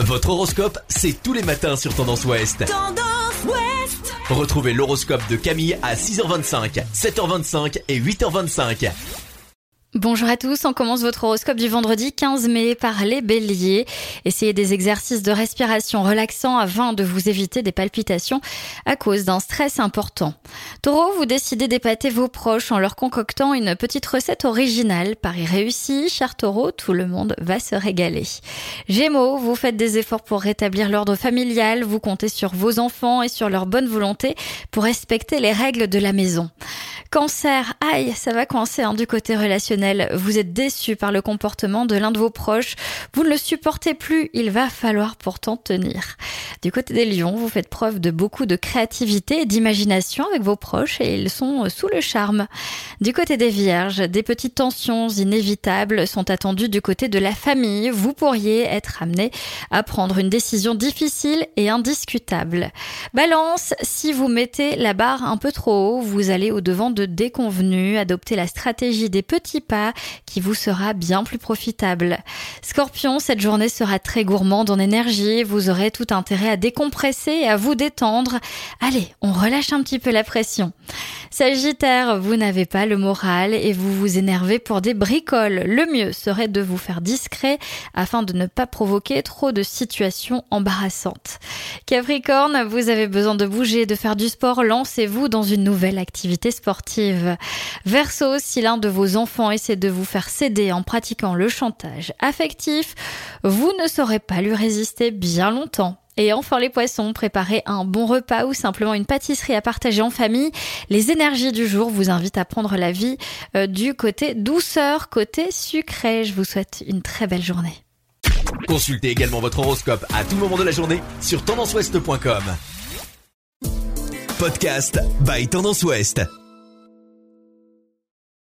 Votre horoscope, c'est tous les matins sur Tendance Ouest. Tendance Ouest. Retrouvez l'horoscope de Camille à 6h25, 7h25 et 8h25. Bonjour à tous, on commence votre horoscope du vendredi 15 mai par les béliers. Essayez des exercices de respiration relaxants afin de vous éviter des palpitations à cause d'un stress important. Taureau, vous décidez d'épater vos proches en leur concoctant une petite recette originale. Pari réussi, cher Taureau, tout le monde va se régaler. Gémeaux, vous faites des efforts pour rétablir l'ordre familial, vous comptez sur vos enfants et sur leur bonne volonté pour respecter les règles de la maison. Cancer, aïe, ça va coincer du côté relationnel. Vous êtes déçu par le comportement de l'un de vos proches. Vous ne le supportez plus, il va falloir pourtant tenir. Du côté des lions, vous faites preuve de beaucoup de créativité et d'imagination avec vos proches et ils sont sous le charme. Du côté des vierges, des petites tensions inévitables sont attendues du côté de la famille. Vous pourriez être amené à prendre une décision difficile et indiscutable. Balance, si vous mettez la barre un peu trop haut, vous allez au-devant de déconvenus, adoptez la stratégie des petits pas qui vous sera bien plus profitable. Scorpion, cette journée sera très gourmande en énergie, vous aurez tout intérêt à décompresser et à vous détendre. Allez, on relâche un petit peu la pression. Sagittaire, vous n'avez pas le moral et vous vous énervez pour des bricoles. Le mieux serait de vous faire discret afin de ne pas provoquer trop de situations embarrassantes. Capricorne, vous avez besoin de bouger, de faire du sport, lancez-vous dans une nouvelle activité sportive. Verseau, si l'un de vos enfants essaie de vous faire céder en pratiquant le chantage affectif, vous ne saurez pas lui résister bien longtemps. Et enfin les poissons, préparez un bon repas ou simplement une pâtisserie à partager en famille. Les énergies du jour vous invitent à prendre la vie du côté douceur, côté sucré. Je vous souhaite une très belle journée. Consultez également votre horoscope à tout moment de la journée sur tendanceouest.com. Podcast by Tendance Ouest.